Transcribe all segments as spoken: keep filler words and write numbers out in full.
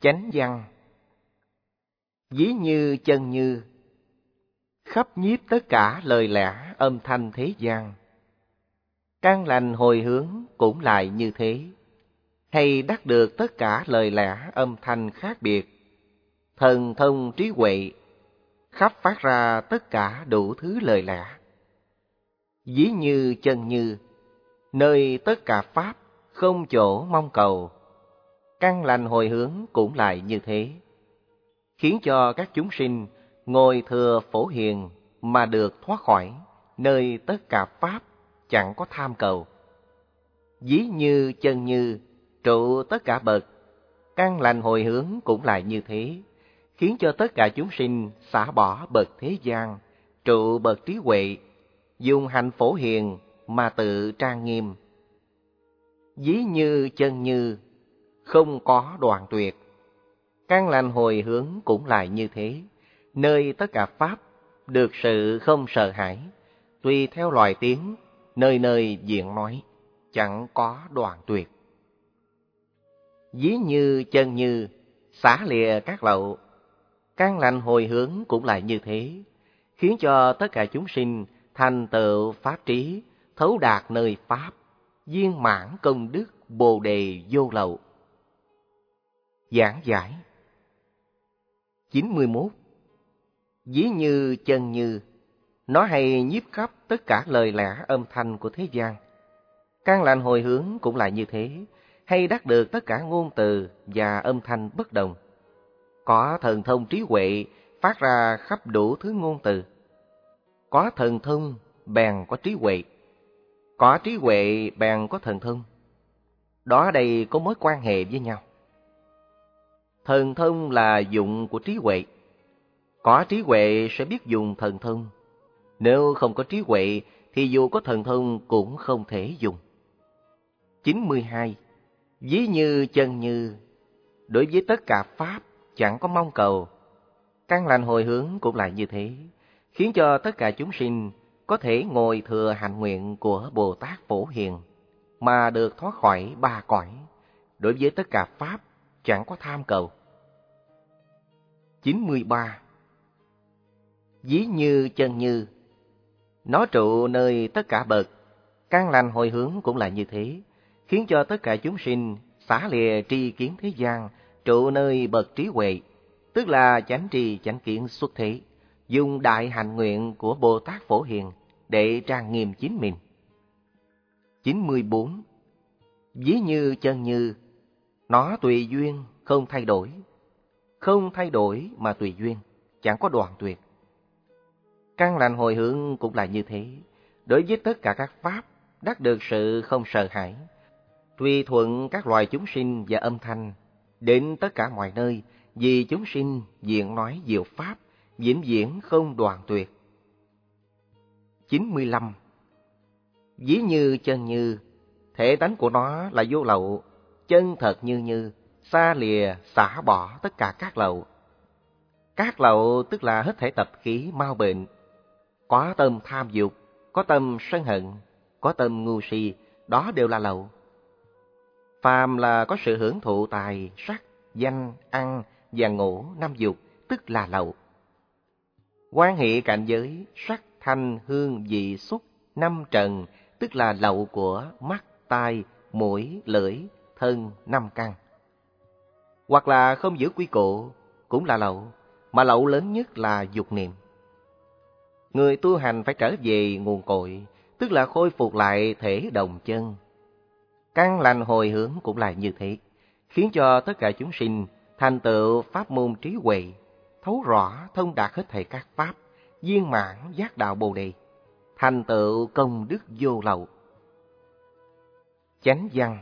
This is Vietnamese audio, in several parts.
Chánh văn. Ví như chân như, khắp nhiếp tất cả lời lẽ âm thanh thế gian. Căn lành hồi hướng cũng lại như thế, hay đắc được tất cả lời lẽ âm thanh khác biệt. Thần thông trí huệ, khắp phát ra tất cả đủ thứ lời lẽ. Ví như chân như, nơi tất cả pháp không chỗ mong cầu. Căn lành hồi hướng cũng lại như thế, khiến cho các chúng sinh ngồi thừa phổ hiền mà được thoát khỏi nơi tất cả pháp chẳng có tham cầu. Ví như chân như, trụ tất cả bậc. Căn lành hồi hướng cũng lại như thế, khiến cho tất cả chúng sinh xả bỏ bậc thế gian, trụ bậc trí huệ, dùng hạnh phổ hiền mà tự trang nghiêm. Ví như chân như, không có đoạn tuyệt. Căn lành hồi hướng cũng lại như thế, nơi tất cả pháp được sự không sợ hãi, tùy theo loài tiếng, nơi nơi diện nói, chẳng có đoạn tuyệt. Ví như chân như, xả lìa các lậu. Căn lành hồi hướng cũng lại như thế, khiến cho tất cả chúng sinh thành tựu pháp trí, thấu đạt nơi pháp, viên mãn công đức bồ đề vô lậu. Giảng giải. chín mươi mốt. Ví như chân như, nó hay nhiếp khắp tất cả lời lẽ âm thanh của thế gian. Căn lành hồi hướng cũng lại như thế, hay đắc được tất cả ngôn từ và âm thanh bất đồng. Có thần thông trí huệ phát ra khắp đủ thứ ngôn từ. Có thần thông bèn có trí huệ, có trí huệ bèn có thần thông. Đó đây có mối quan hệ với nhau. Thần thông là dụng của trí huệ. Có trí huệ sẽ biết dùng thần thông. Nếu không có trí huệ thì dù có thần thông cũng không thể dùng. chín mươi hai. Ví như chân như, đối với tất cả pháp chẳng có mong cầu. Căn lành hồi hướng cũng lại như thế, khiến cho tất cả chúng sinh có thể ngồi thừa hạnh nguyện của Bồ Tát Phổ Hiền mà được thoát khỏi ba cõi. Đối với tất cả pháp chẳng có tham cầu. chín mươi ba. Ví như chân như, nó trụ nơi tất cả bậc. Căn lành hồi hướng cũng là như thế, khiến cho tất cả chúng sinh xả lìa tri kiến thế gian, trụ nơi bậc trí huệ, tức là chánh tri chánh kiến xuất thế, dùng đại hạnh nguyện của Bồ Tát Phổ Hiền để trang nghiêm chính mình. chín mươi bốn. Ví như chân như, nó tùy duyên không thay đổi. Không thay đổi mà tùy duyên, chẳng có đoạn tuyệt. Căn lành hồi hướng cũng là như thế, đối với tất cả các pháp đắc được sự không sợ hãi, tùy thuận các loài chúng sinh và âm thanh, đến tất cả mọi nơi, vì chúng sinh diện nói diệu pháp, vĩnh viễn không đoạn tuyệt. chín mươi lăm. Ví như chân như, thể tánh của nó là vô lậu, chân thật như như, xa lìa xả bỏ tất cả các lậu. Các lậu tức là hết thảy tập khí mau bệnh. Có tâm tham dục, có tâm sân hận, có tâm ngu si, đó đều là lậu. Phàm là có sự hưởng thụ tài, sắc, danh, ăn và ngủ năm dục, tức là lậu. Quan hệ cảnh giới, sắc, thanh, hương, vị, xúc, năm trần, tức là lậu của mắt, tai, mũi, lưỡi, thân, năm căn. Hoặc là không giữ quy củ, cũng là lậu, mà lậu lớn nhất là dục niệm. Người tu hành phải trở về nguồn cội, tức là khôi phục lại thể đồng chân. Căn lành hồi hướng cũng là như thế, khiến cho tất cả chúng sinh thành tựu pháp môn trí huệ, thấu rõ thông đạt hết thảy các pháp, viên mãn giác đạo Bồ đề, thành tựu công đức vô lậu. Chánh văn.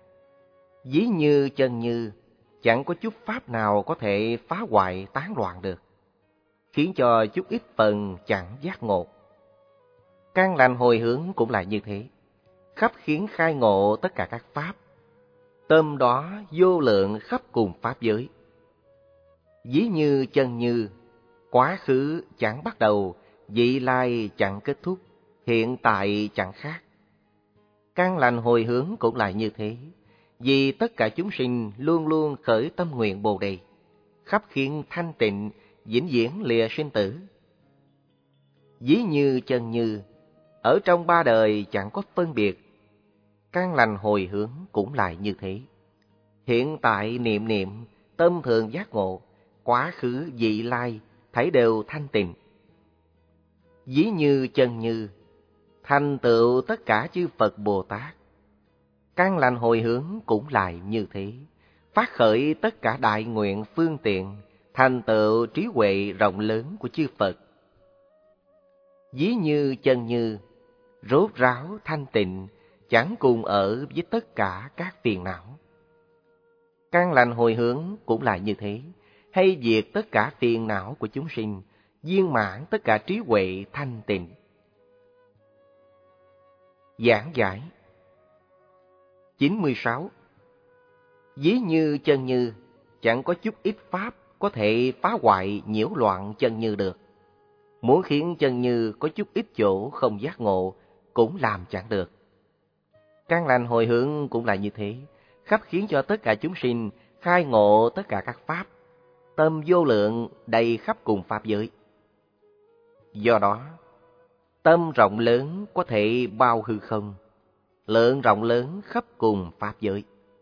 Ví như chân như, chẳng có chút pháp nào có thể phá hoại tán loạn được, khiến cho chút ít phần chẳng giác ngộ. Căn lành hồi hướng cũng là như thế, khắp khiến khai ngộ tất cả các pháp, tâm đó vô lượng khắp cùng pháp giới. Ví như chân như, quá khứ chẳng bắt đầu, vị lai chẳng kết thúc, hiện tại chẳng khác. Căn lành hồi hướng cũng là như thế, vì tất cả chúng sinh luôn luôn khởi tâm nguyện Bồ Đề, khắp khiến thanh tịnh, vĩnh viễn lìa sinh tử. Ví như chân như, ở trong ba đời chẳng có phân biệt, căn lành hồi hướng cũng lại như thế. Hiện tại niệm niệm, tâm thường giác ngộ, quá khứ vị lai, thấy đều thanh tịnh. Ví như chân như, thành tựu tất cả chư Phật Bồ Tát. Căn lành hồi hướng cũng lại như thế, phát khởi tất cả đại nguyện phương tiện, thành tựu trí huệ rộng lớn của chư Phật. Ví như chân như, rốt ráo thanh tịnh, chẳng cùng ở với tất cả các phiền não. Căn lành hồi hướng cũng là như thế, hay diệt tất cả phiền não của chúng sinh, viên mãn tất cả trí huệ thanh tịnh. Giảng giải chín mươi sáu. Ví như chân như, chẳng có chút ít pháp có thể phá hoại nhiễu loạn chân như được. Muốn khiến chân như có chút ít chỗ không giác ngộ, cũng làm chẳng được. Căn lành hồi hướng cũng là như thế, khắp khiến cho tất cả chúng sinh khai ngộ tất cả các pháp, tâm vô lượng đầy khắp cùng pháp giới. Do đó, tâm rộng lớn có thể bao hư không, lượng rộng lớn khắp cùng pháp giới.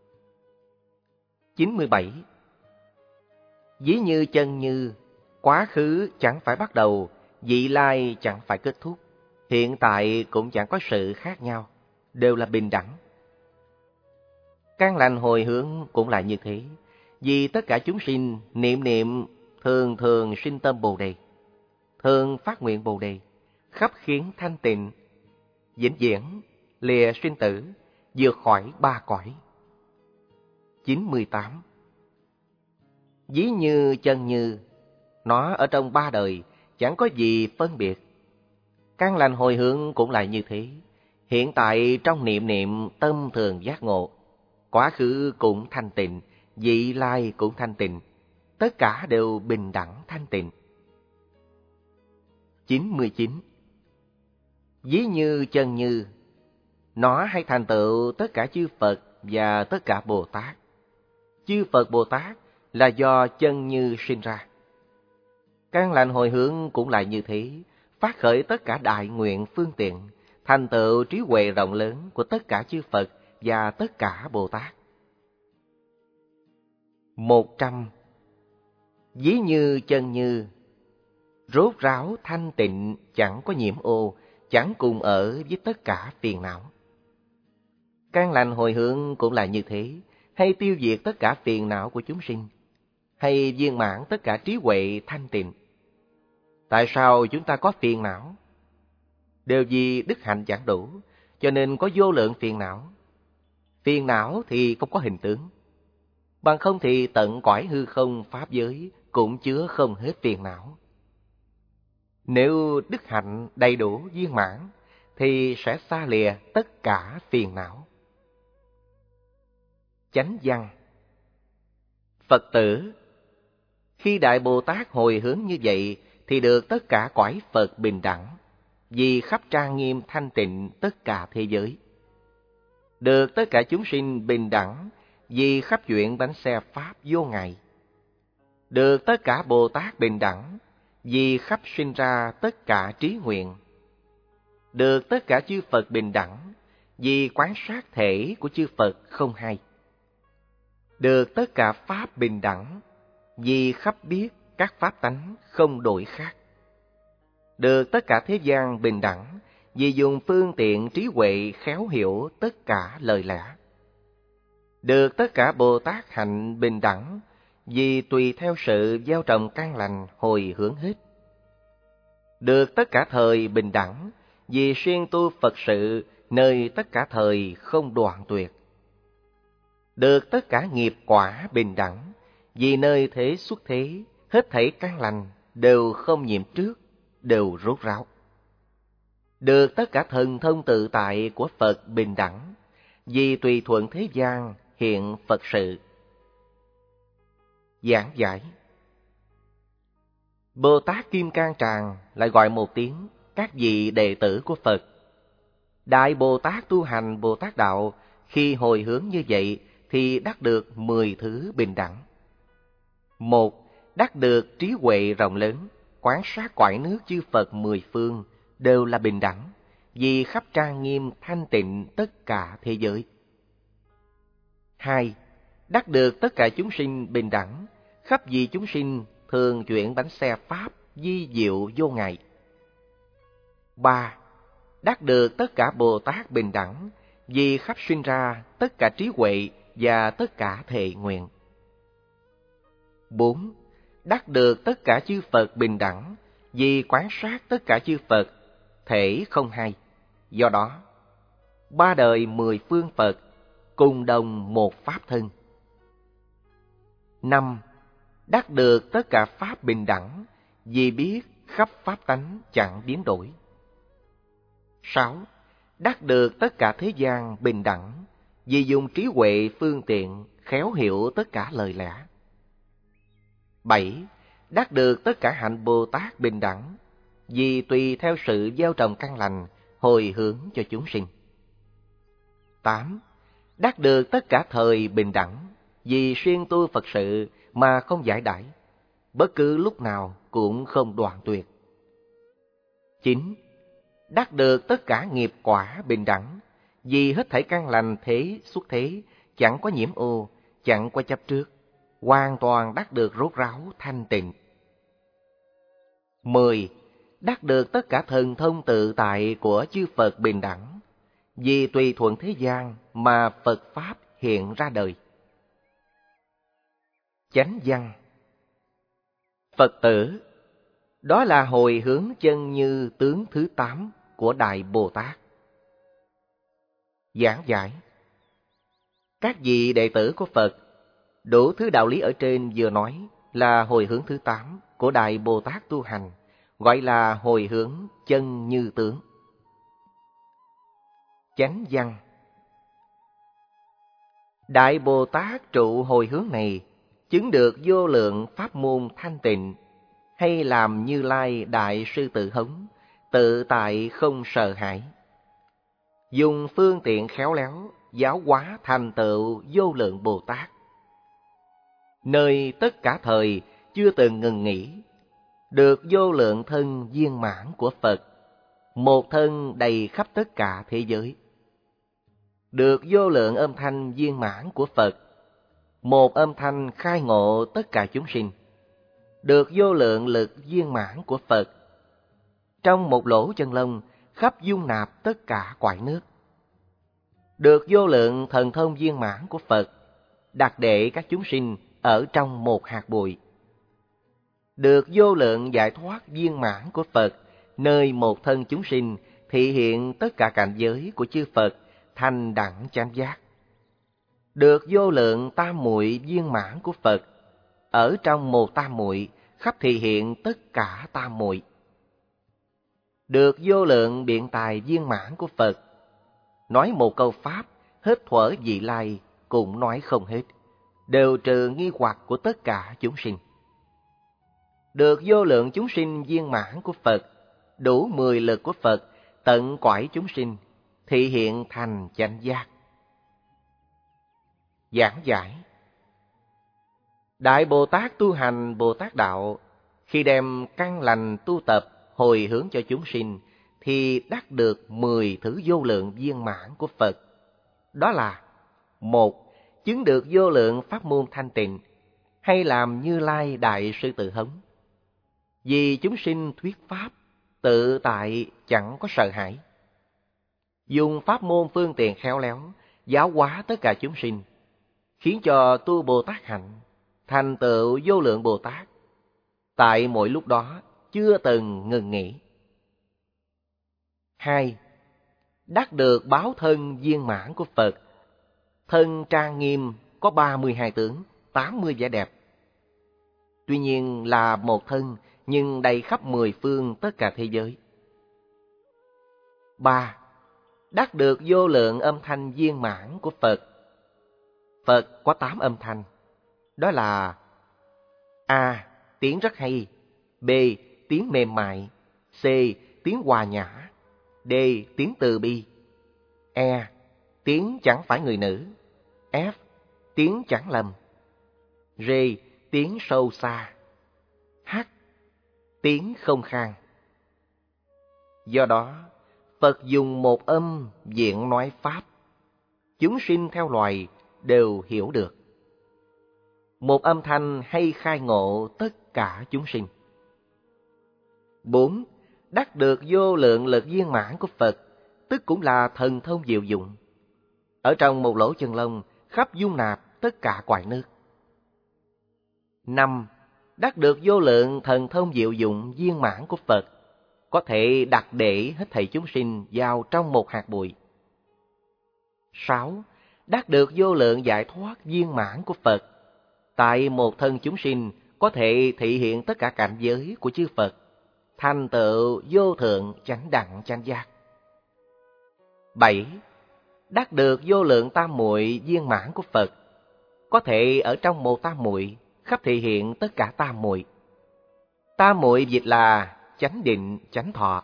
chín mươi bảy. Ví như chân như, quá khứ chẳng phải bắt đầu, vị lai chẳng phải kết thúc, hiện tại cũng chẳng có sự khác nhau, đều là bình đẳng. Căn lành hồi hướng cũng là như thế, vì tất cả chúng sinh niệm niệm thường thường sinh tâm Bồ Đề, thường phát nguyện Bồ Đề, khắp khiến thanh tịnh, vĩnh viễn lìa sinh tử, vượt khỏi ba cõi. chín mươi tám. Ví như chân như, nó ở trong ba đời chẳng có gì phân biệt. Căn lành hồi hướng cũng là như thế, hiện tại trong niệm niệm tâm thường giác ngộ, quá khứ cũng thanh tịnh, vị lai cũng thanh tịnh, tất cả đều bình đẳng thanh tịnh. chín mươi chín. Ví như chân như, nó hay thành tựu tất cả chư Phật và tất cả Bồ Tát. Chư Phật Bồ Tát là do chân như sinh ra. Căn lành hồi hướng cũng lại như thế, phát khởi tất cả đại nguyện phương tiện, thành tựu trí huệ rộng lớn của tất cả chư Phật và tất cả Bồ Tát. một trăm. Ví như chân như, rốt ráo thanh tịnh, chẳng có nhiễm ô, chẳng cùng ở với tất cả phiền não. Căn lành hồi hướng cũng là như thế, hay tiêu diệt tất cả phiền não của chúng sinh, hay viên mãn tất cả trí huệ thanh tịnh. Tại sao chúng ta có phiền não? Đều vì đức hạnh chẳng đủ, cho nên có vô lượng phiền não. Phiền não thì không có hình tướng, bằng không thì tận cõi hư không pháp giới cũng chứa không hết phiền não. Nếu đức hạnh đầy đủ viên mãn, thì sẽ xa lìa tất cả phiền não. Chánh văn. Phật tử, khi Đại Bồ Tát hồi hướng như vậy, thì được tất cả cõi Phật bình đẳng, vì khắp trang nghiêm thanh tịnh tất cả thế giới. Được tất cả chúng sinh bình đẳng, vì khắp chuyện bánh xe Pháp vô ngại. Được tất cả Bồ Tát bình đẳng, vì khắp sinh ra tất cả trí nguyện. Được tất cả chư Phật bình đẳng, vì quán sát thể của chư Phật không hai. Được tất cả Pháp bình đẳng, vì khắp biết các Pháp tánh không đổi khác. Được tất cả thế gian bình đẳng, vì dùng phương tiện trí huệ khéo hiểu tất cả lời lẽ. Được tất cả Bồ Tát hạnh bình đẳng, vì tùy theo sự gieo trồng căn lành hồi hướng hết. Được tất cả thời bình đẳng, vì siêng tu Phật sự nơi tất cả thời không đoạn tuyệt. Được tất cả nghiệp quả bình đẳng, vì nơi thế xuất thế, hết thảy căn lành đều không nhiễm trước, đều rốt ráo. Được tất cả thần thông tự tại của Phật bình đẳng, vì tùy thuận thế gian hiện Phật sự. Giảng giải. Bồ Tát Kim Cang Tràng lại gọi một tiếng các vị đệ tử của Phật. Đại Bồ Tát tu hành Bồ Tát đạo, khi hồi hướng như vậy thì đắc được mười thứ bình đẳng. Một, đắc được trí huệ rộng lớn, quán sát cõi nước chư Phật mười phương đều là bình đẳng, vì khắp trang nghiêm thanh tịnh tất cả thế giới. Hai, đắc được tất cả chúng sinh bình đẳng, khắp vì chúng sinh thường chuyển bánh xe pháp di diệu vô ngại. Ba, đắc được tất cả Bồ Tát bình đẳng, vì khắp sinh ra tất cả trí huệ và tất cả thệ nguyện. Bốn, đắc được tất cả chư Phật bình đẳng, vì quán sát tất cả chư Phật thể không hai. Do đó, ba đời mười phương Phật cùng đồng một pháp thân. Năm, đắc được tất cả pháp bình đẳng, vì biết khắp pháp tánh chẳng biến đổi. Sáu, đắc được tất cả thế gian bình đẳng, vì dùng trí huệ phương tiện khéo hiểu tất cả lời lẽ. Bảy, đắc được tất cả hạnh Bồ Tát bình đẳng, vì tùy theo sự gieo trồng căn lành hồi hướng cho chúng sinh. Tám, đắc được tất cả thời bình đẳng, vì siêng tu Phật sự mà không giải đãi, bất cứ lúc nào cũng không đoạn tuyệt. Chín, đắc được tất cả nghiệp quả bình đẳng, vì hết thảy căn lành thế xuất thế, chẳng có nhiễm ô, chẳng có chấp trước, hoàn toàn đắc được rốt ráo thanh tịnh. Mười, đắc được tất cả thần thông tự tại của chư Phật bình đẳng, vì tùy thuận thế gian mà Phật Pháp hiện ra đời. Chánh văn. Phật tử, đó là hồi hướng chân như tướng thứ tám của Đại Bồ Tát. Giảng giải. Các vị đệ tử của Phật, đủ thứ đạo lý ở trên vừa nói là hồi hướng thứ tám của Đại Bồ Tát tu hành, gọi là hồi hướng chân như tướng. Chánh văn. Đại Bồ Tát trụ hồi hướng này chứng được vô lượng pháp môn thanh tịnh, hay làm Như Lai Đại Sư Tử Hống, tự tại không sợ hãi. Dùng phương tiện khéo léo, giáo hóa thành tựu vô lượng Bồ Tát. Nơi tất cả thời chưa từng ngừng nghỉ, được vô lượng thân viên mãn của Phật, một thân đầy khắp tất cả thế giới. Được vô lượng âm thanh viên mãn của Phật, một âm thanh khai ngộ tất cả chúng sinh. Được vô lượng lực viên mãn của Phật, trong một lỗ chân lông khắp dung nạp tất cả cõi nước. Được vô lượng thần thông viên mãn của Phật, đặt để các chúng sinh ở trong một hạt bụi. Được vô lượng giải thoát viên mãn của Phật, nơi một thân chúng sinh thị hiện tất cả cảnh giới của chư Phật thành đẳng chánh giác. Được vô lượng tam muội viên mãn của Phật, ở trong một tam muội khắp thị hiện tất cả tam muội. Được vô lượng biện tài viên mãn của Phật, nói một câu pháp hết thuở vị lai cũng nói không hết, đều trừ nghi hoặc của tất cả chúng sinh. Được vô lượng chúng sinh viên mãn của Phật, đủ mười lực của Phật tận cõi chúng sinh, thị hiện thành chánh giác. Giảng giải. Đại Bồ Tát tu hành Bồ Tát đạo, khi đem căn lành tu tập hồi hướng cho chúng sinh, thì đắc được mười thứ vô lượng viên mãn của Phật. Đó là: một, chứng được vô lượng pháp môn thanh tịnh, hay làm Như Lai Đại Sư Tử Hống. Vì chúng sinh thuyết pháp, tự tại chẳng có sợ hãi. Dùng pháp môn phương tiện khéo léo, giáo hóa tất cả chúng sinh, khiến cho tu Bồ Tát hạnh, thành tựu vô lượng Bồ Tát, tại mỗi lúc đó chưa từng ngừng nghỉ. Hai, đắc được báo thân viên mãn của Phật. Thân trang nghiêm có ba mươi hai tướng, tám mươi vẻ đẹp. Tuy nhiên là một thân, nhưng đầy khắp mười phương tất cả thế giới. Ba, đắc được vô lượng âm thanh viên mãn của Phật. Phật có tám âm thanh, đó là: A. Tiếng rất hay. B. Tiếng mềm mại. C. Tiếng hòa nhã. D. Tiếng từ bi. E. Tiếng chẳng phải người nữ. F. tiếng chẳng lầm. R. Tiếng sâu xa. H. Tiếng không khang. Do đó, Phật dùng một âm diễn nói Pháp. Chúng sinh theo loài đều hiểu được. Một âm thanh hay khai ngộ tất cả chúng sinh. Bốn. Đắc được vô lượng lực viên mãn của Phật, tức cũng là thần thông diệu dụng. Ở trong một lỗ chân lông, khắp dung nạp tất cả cõi nước. Năm. Đắc được vô lượng thần thông diệu dụng viên mãn của Phật, có thể đặt để hết thảy chúng sinh vào trong một hạt bụi. Sáu. Đắc được vô lượng giải thoát viên mãn của Phật, tại một thân chúng sinh có thể thị hiện tất cả cảnh giới của chư Phật, thành tựu vô thượng chánh đẳng chánh giác. Bảy. Đắc được vô lượng tam muội viên mãn của Phật, có thể ở trong một tam muội khắp thị hiện tất cả tam muội. Tam muội dịch là chánh định, chánh thọ.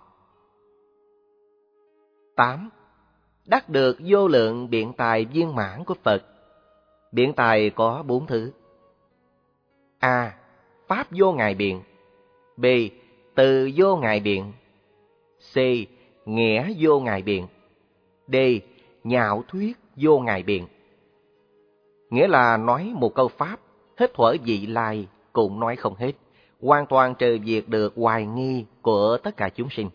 Tám. Đắc được vô lượng biện tài viên mãn của Phật. Biện tài có bốn thứ. A. Pháp vô ngại biện. B. Từ vô ngại biện. C. Nghĩa vô ngại biện. D. Nhạo thuyết vô ngại biện. Nghĩa là nói một câu Pháp, hết thuở vị lai cũng nói không hết, hoàn toàn trừ diệt được hoài nghi của tất cả chúng sinh.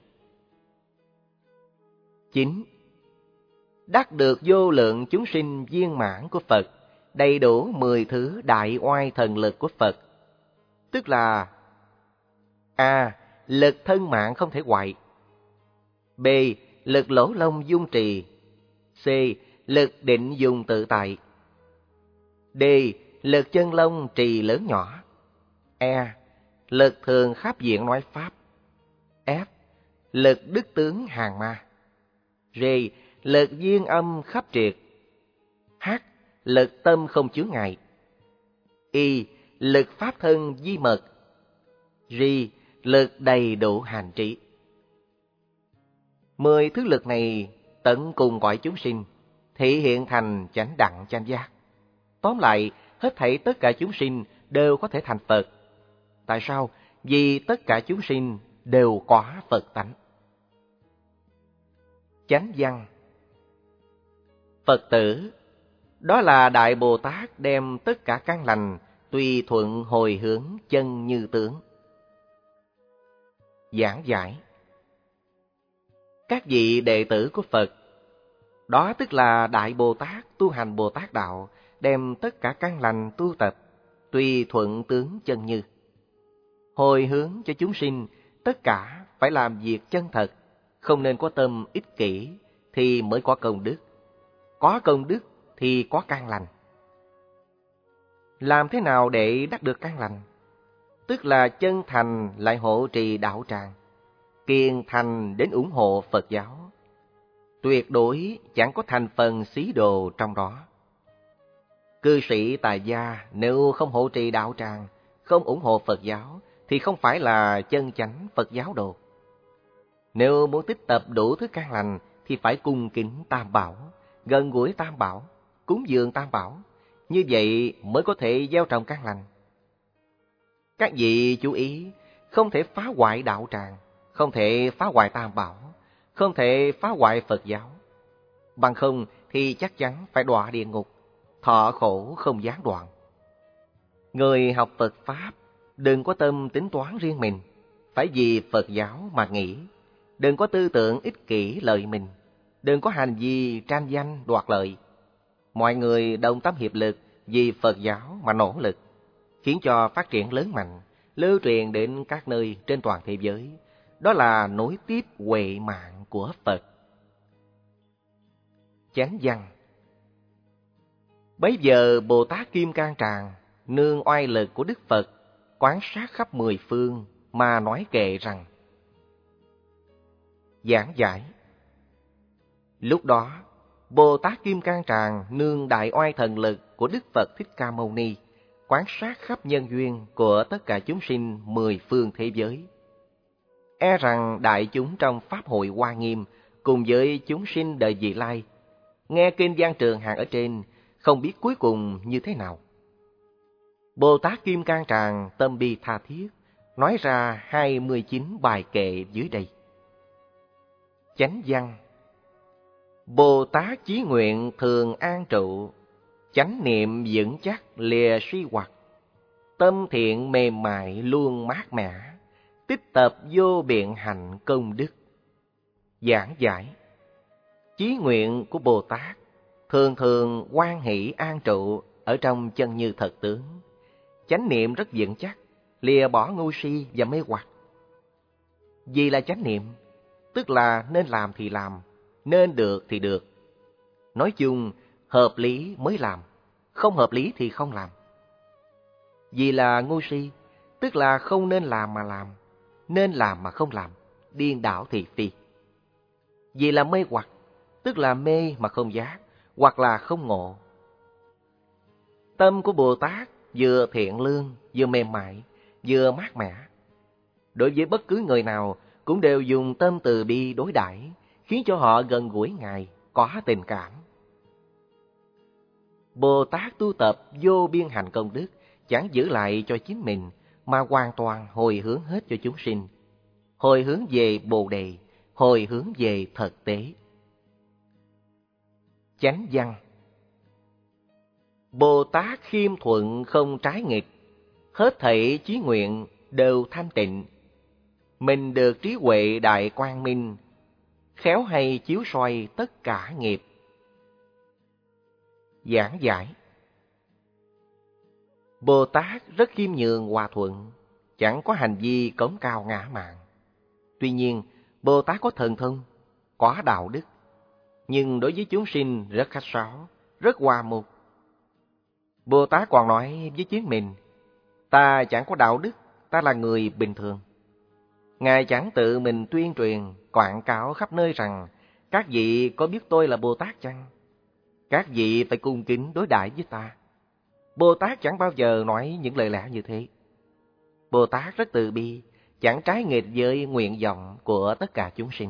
Chín. Đắc được vô lượng chúng sinh viên mãn của Phật, đầy đủ mười thứ đại oai thần lực của Phật, tức là A. Lực thân mạng không thể hoại. B. Lực lỗ lông dung trì. C. Lực định dùng tự tại. D. Lực chân lông trì lớn nhỏ. E. Lực thường khắp diện nói Pháp. F. Lực đức tướng hàng ma. G. Lực duyên âm khắp triệt. H. Lực tâm không chướng ngại. Y. Lực pháp thân di mật. G. Lực đầy đủ hành trí. Mười thứ lực này tận cùng cõi chúng sinh, thị hiện thành chánh đẳng chánh giác. Tóm lại, hết thảy tất cả chúng sinh đều có thể thành Phật. Tại sao? Vì tất cả chúng sinh đều có Phật tánh. Chánh văn. Phật tử, đó là Đại Bồ Tát đem tất cả căn lành tùy thuận hồi hướng chân như tướng. Giảng giải. Các vị đệ tử của Phật, đó tức là Đại Bồ Tát tu hành Bồ Tát đạo, đem tất cả căn lành tu tập tùy thuận tướng chân như. Hồi hướng cho chúng sinh, tất cả phải làm việc chân thật, không nên có tâm ích kỷ thì mới có công đức. Có công đức thì có căn lành. Làm thế nào để đắc được căn lành? Tức là chân thành lại hộ trì đạo tràng, kiên thành đến ủng hộ Phật giáo. Tuyệt đối chẳng có thành phần xí đồ trong đó. Cư sĩ tại gia nếu không hộ trì đạo tràng, không ủng hộ Phật giáo, thì không phải là chân chánh Phật giáo đồ. Nếu muốn tích tập đủ thứ căn lành, thì phải cung kính Tam Bảo, gần gũi Tam Bảo, cúng dường Tam Bảo. Như vậy mới có thể gieo trồng căn lành. Các vị chú ý, không thể phá hoại đạo tràng, không thể phá hoại Tam Bảo, không thể phá hoại Phật giáo. Bằng không thì chắc chắn phải đọa địa ngục, thọ khổ không gián đoạn. Người học Phật Pháp, đừng có tâm tính toán riêng mình, phải vì Phật giáo mà nghĩ. Đừng có tư tưởng ích kỷ lợi mình, đừng có hành vi tranh danh đoạt lợi. Mọi người đồng tâm hiệp lực vì Phật giáo mà nỗ lực, khiến cho phát triển lớn mạnh, lưu truyền đến các nơi trên toàn thế giới. Đó là nối tiếp huệ mạng của Phật. Chánh văn. Bấy giờ Bồ Tát Kim Cang Tràng nương oai lực của Đức Phật, quán sát khắp mười phương mà nói kệ rằng. Giảng giải. Lúc đó, Bồ Tát Kim Cang Tràng nương đại oai thần lực của Đức Phật Thích Ca Mâu Ni, quán sát khắp nhân duyên của tất cả chúng sinh mười phương thế giới. E rằng đại chúng trong Pháp hội Hoa Nghiêm cùng với chúng sinh đời vị lai, nghe kinh văn trường hàng ở trên, không biết cuối cùng như thế nào. Bồ Tát Kim Cang Tràng tâm bi tha thiết, nói ra hai mươi chín bài kệ dưới đây. Chánh văn. Bồ Tát chí nguyện thường an trụ, chánh niệm vững chắc lìa suy hoặc, tâm thiện mềm mại luôn mát mẻ, tích tập vô biện hạnh công đức. Giảng giải. Chí nguyện của Bồ Tát thường thường hoan hỷ an trụ ở trong chân như thật tướng, chánh niệm rất vững chắc, lìa bỏ ngu si và mê hoặc. Gì là chánh niệm? Tức là nên làm thì làm, nên được thì được. Nói chung, hợp lý mới làm, không hợp lý thì không làm. Vì là ngu si, tức là không nên làm mà làm, nên làm mà không làm, điên đảo thị phi. Vì là mê hoặc, tức là mê mà không giác, hoặc là không ngộ. Tâm của Bồ Tát vừa thiện lương, vừa mềm mại, vừa mát mẻ. Đối với bất cứ người nào cũng đều dùng tâm từ bi đối đãi, khiến cho họ gần gũi Ngài, có tình cảm. Bồ Tát tu tập vô biên hạnh công đức, chẳng giữ lại cho chính mình, mà hoàn toàn hồi hướng hết cho chúng sinh. Hồi hướng về Bồ Đề, hồi hướng về thực tế. Chánh văn. Bồ Tát khiêm thuận không trái nghịch, hết thảy chí nguyện đều thanh tịnh. Mình được trí huệ đại quang minh, khéo hay chiếu soi tất cả nghiệp. Giảng giải. Bồ Tát rất khiêm nhường hòa thuận, chẳng có hành vi cống cao ngã mạn. Tuy nhiên, Bồ Tát có thần thông, có đạo đức, nhưng đối với chúng sinh rất khách sáo, rất hòa mục. Bồ Tát còn nói với chính mình, ta chẳng có đạo đức, ta là người bình thường. Ngài chẳng tự mình tuyên truyền, quảng cáo khắp nơi rằng, các vị có biết tôi là Bồ Tát chăng? Các vị phải cung kính đối đãi với ta. Bồ Tát chẳng bao giờ nói những lời lẽ như thế. Bồ Tát rất từ bi, chẳng trái nghịch với nguyện vọng của tất cả chúng sinh.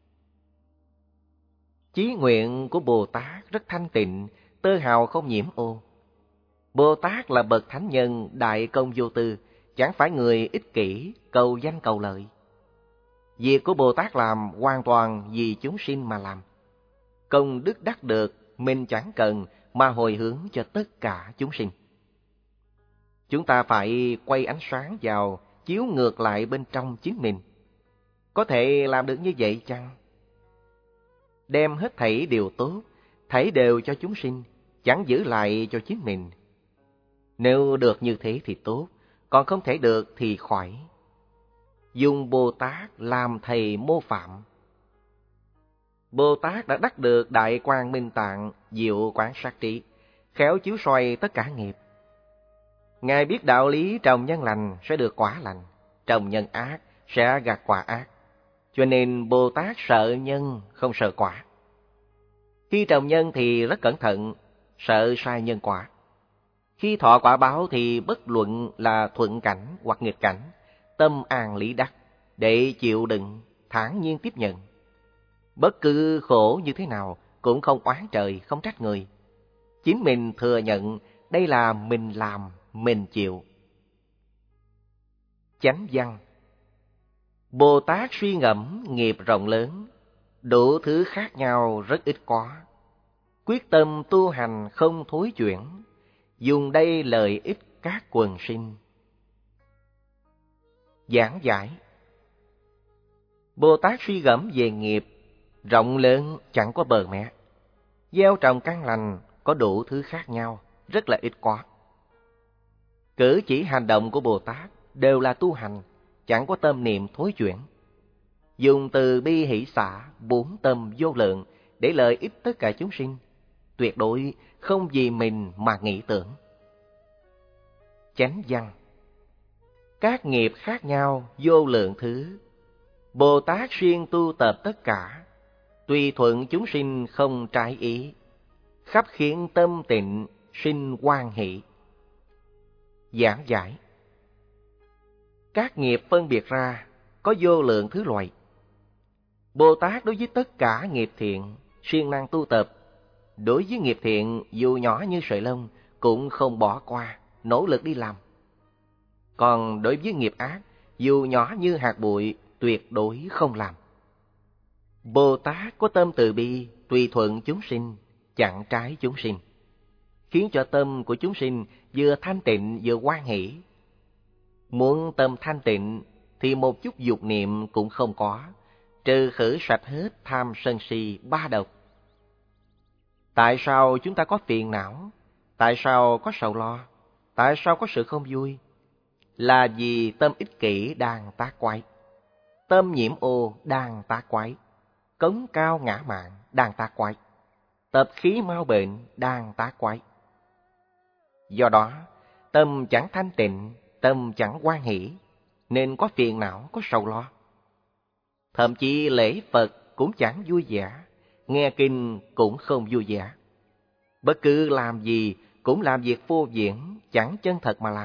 Chí nguyện của Bồ Tát rất thanh tịnh, tơ hào không nhiễm ô. Bồ Tát là bậc thánh nhân đại công vô tư, chẳng phải người ích kỷ, cầu danh cầu lợi. Việc của Bồ Tát làm hoàn toàn vì chúng sinh mà làm. Công đức đắc được mình chẳng cần, mà hồi hướng cho tất cả chúng sinh. Chúng ta phải quay ánh sáng vào, chiếu ngược lại bên trong chính mình. Có thể làm được như vậy chăng? Đem hết thảy điều tốt, thảy đều cho chúng sinh, chẳng giữ lại cho chính mình. Nếu được như thế thì tốt, còn không thể được thì khỏi. Dùng Bồ Tát làm thầy mô phạm. Bồ Tát đã đắc được đại quang minh tạng, diệu quán sát trí, khéo chiếu soi tất cả nghiệp. Ngài biết đạo lý trồng nhân lành sẽ được quả lành, trồng nhân ác sẽ gặt quả ác. Cho nên Bồ Tát sợ nhân, không sợ quả. Khi trồng nhân thì rất cẩn thận, sợ sai nhân quả. Khi thọ quả báo thì bất luận là thuận cảnh hoặc nghịch cảnh, tâm an lý đắc, để chịu đựng, thản nhiên tiếp nhận. Bất cứ khổ như thế nào cũng không oán trời, không trách người. Chính mình thừa nhận đây là mình làm, mình chịu. Chánh văn. Bồ Tát suy ngẫm nghiệp rộng lớn, đủ thứ khác nhau rất ít có. Quyết tâm tu hành không thối chuyển, dùng đây lợi ích các quần sinh. Giảng giải. Bồ Tát suy gẫm về nghiệp rộng lớn chẳng có bờ mé, gieo trồng căn lành có đủ thứ khác nhau, rất là ít có. Cử chỉ hành động của Bồ Tát đều là tu hành, chẳng có tâm niệm thối chuyển. Dùng từ bi hỷ xả bốn tâm vô lượng để lợi ích tất cả chúng sinh, tuyệt đối không vì mình mà nghĩ tưởng. Chánh văn. Các nghiệp khác nhau vô lượng thứ, Bồ Tát xuyên tu tập tất cả, tùy thuận chúng sinh không trái ý, khắp khiến tâm tịnh sinh hoan hỷ. Giảng giải. Các nghiệp phân biệt ra có vô lượng thứ loại. Bồ Tát đối với tất cả nghiệp thiện siêng năng tu tập, đối với nghiệp thiện dù nhỏ như sợi lông cũng không bỏ qua, nỗ lực đi làm. Còn đối với nghiệp ác, dù nhỏ như hạt bụi, tuyệt đối không làm. Bồ Tát có tâm từ bi, tùy thuận chúng sinh, chặn trái chúng sinh, khiến cho tâm của chúng sinh vừa thanh tịnh vừa hoan hỷ. Muốn tâm thanh tịnh thì một chút dục niệm cũng không có, trừ khử sạch hết tham sân si ba độc. Tại sao chúng ta có phiền não? Tại sao có sầu lo? Tại sao có sự không vui? Là vì tâm ích kỷ đang tác quái, tâm nhiễm ô đang tác quái, cống cao ngã mạn đang tác quái, tập khí mau bệnh đang tác quái. Do đó, tâm chẳng thanh tịnh, tâm chẳng hoan hỷ, nên có phiền não, có sầu lo. Thậm chí lễ Phật cũng chẳng vui vẻ, nghe kinh cũng không vui vẻ. Bất cứ làm gì cũng làm việc vô viễn, chẳng chân thật mà làm.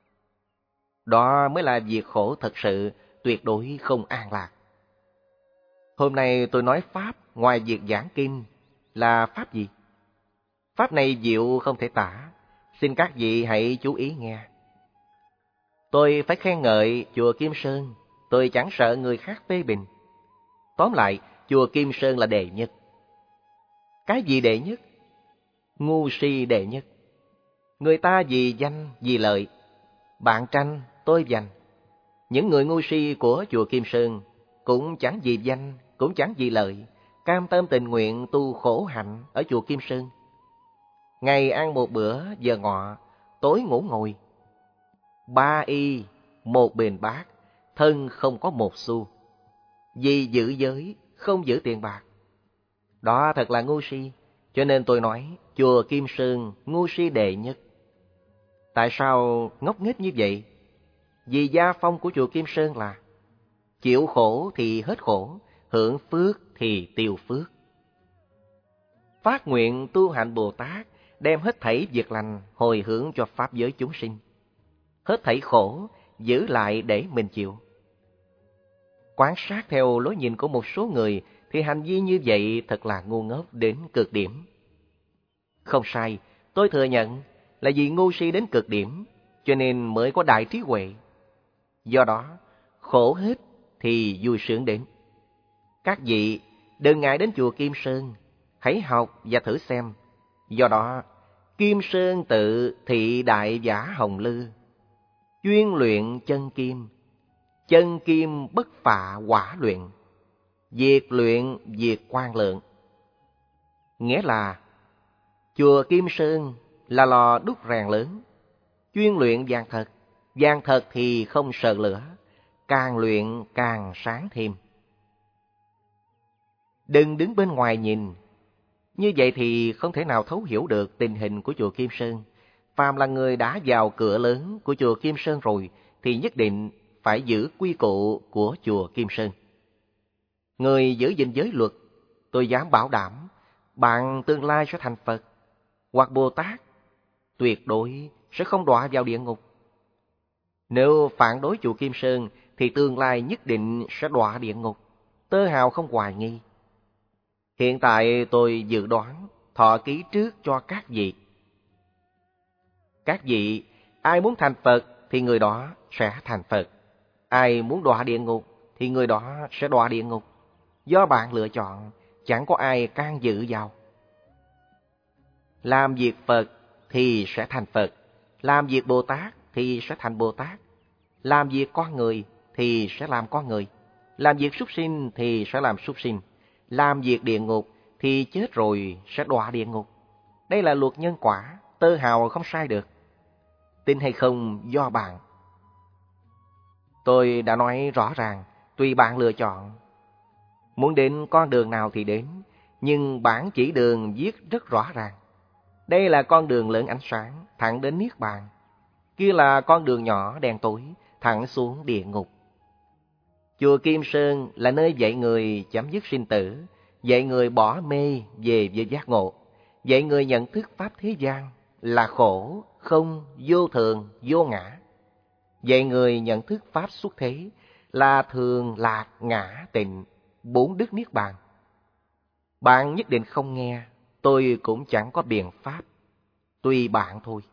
Đó mới là việc khổ thật sự, tuyệt đối không an lạc. Hôm nay tôi nói Pháp ngoài việc giảng kinh là Pháp gì? Pháp này diệu không thể tả, xin các vị hãy chú ý nghe. Tôi phải khen ngợi chùa Kim Sơn, tôi chẳng sợ người khác phê bình. Tóm lại, chùa Kim Sơn là đệ nhất. Cái gì đệ nhất? Ngu si đệ nhất. Người ta vì danh, vì lợi, bạn tranh, tôi giành. Những người ngu si của chùa Kim Sơn cũng chẳng vì danh, cũng chẳng vì lợi, cam tâm tình nguyện tu khổ hạnh ở chùa Kim Sơn. Ngày ăn một bữa giờ ngọ, tối ngủ ngồi. Ba y, một bền bát, thân không có một xu. Vì giữ giới, không giữ tiền bạc. Đó thật là ngu si, cho nên tôi nói chùa Kim Sơn ngu si đệ nhất. Tại sao ngốc nghếch như vậy? Vì gia phong của chùa Kim Sơn là chịu khổ thì hết khổ, hưởng phước thì tiêu phước. Phát nguyện tu hạnh Bồ Tát, đem hết thảy việc lành hồi hướng cho pháp giới chúng sinh. Hết thảy khổ giữ lại để mình chịu. Quan sát theo lối nhìn của một số người thì hành vi như vậy thật là ngu ngốc đến cực điểm. Không sai, tôi thừa nhận là vì ngu si đến cực điểm, cho nên mới có đại trí huệ. Do đó, khổ hết thì vui sướng đến. Các vị đừng ngại đến chùa Kim Sơn, hãy học và thử xem. Do đó, Kim Sơn tự thị đại giả hồng lư, chuyên luyện chân kim, chân kim bất phạ quả luyện, việc luyện việc quan lượng. Nghĩa là chùa Kim Sơn là lò đúc rèn lớn, chuyên luyện vàng thật, vàng thật thì không sợ lửa, càng luyện càng sáng thêm. Đừng đứng bên ngoài nhìn, như vậy thì không thể nào thấu hiểu được tình hình của chùa Kim Sơn. Phàm là người đã vào cửa lớn của chùa Kim Sơn rồi thì nhất định phải giữ quy củ của chùa Kim Sơn. Người giữ gìn giới luật, tôi dám bảo đảm bạn tương lai sẽ thành Phật hoặc Bồ Tát, tuyệt đối sẽ không đọa vào địa ngục. Nếu phản đối chùa Kim Sơn thì tương lai nhất định sẽ đọa địa ngục, tơ hào không hoài nghi. Hiện tại tôi dự đoán thọ ký trước cho các vị. Các vị, ai muốn thành Phật thì người đó sẽ thành Phật. Ai muốn đọa địa ngục thì người đó sẽ đọa địa ngục. Do bạn lựa chọn, chẳng có ai can dự vào. Làm việc Phật thì sẽ thành Phật. Làm việc Bồ Tát thì sẽ thành Bồ Tát. Làm việc con người thì sẽ làm con người. Làm việc súc sinh thì sẽ làm súc sinh. Làm việc địa ngục thì chết rồi sẽ đọa địa ngục. Đây là luật nhân quả, tơ hào không sai được. Tin hay không do bạn. Tôi đã nói rõ ràng, tùy bạn lựa chọn. Muốn đến con đường nào thì đến, nhưng bản chỉ đường viết rất rõ ràng. Đây là con đường lớn ánh sáng, thẳng đến Niết Bàn. Kia là con đường nhỏ đen tối, thẳng xuống địa ngục. Chùa Kim Sơn là nơi dạy người chấm dứt sinh tử, dạy người bỏ mê về với giác ngộ, dạy người nhận thức pháp thế gian là khổ, không, vô thường, vô ngã. Dạy người nhận thức pháp xuất thế là thường, lạc, ngã, tịnh, bốn đức Niết Bàn. Bạn nhất định không nghe, tôi cũng chẳng có biện pháp. Tùy bạn thôi.